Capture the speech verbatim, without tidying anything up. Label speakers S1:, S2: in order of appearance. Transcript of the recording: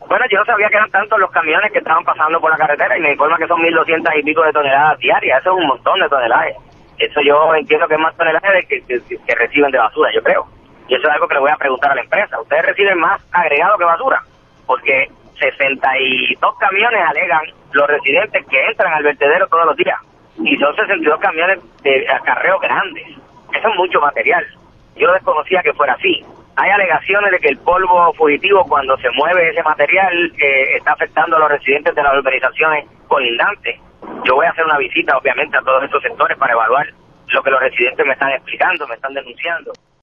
S1: Bueno, yo no sabía que eran tantos los camiones que estaban pasando por la carretera y me informa que son mil doscientas y pico de toneladas diarias. Eso es un montón de toneladas. Eso yo entiendo que es más toneladas que, que, que reciben de basura, yo creo. Y eso es algo que le voy a preguntar a la empresa. ¿Ustedes reciben más agregado que basura? Porque sesenta y dos camiones alegan los residentes que entran al vertedero todos los días. Y son sesenta y dos camiones de acarreo grandes. Eso es mucho material. Yo desconocía que fuera así. Hay alegaciones de que el polvo fugitivo, cuando se mueve ese material, eh, está afectando a los residentes de las urbanizaciones colindantes. Yo voy a hacer una visita, obviamente, a todos estos sectores para evaluar lo que los residentes me están explicando, me están denunciando.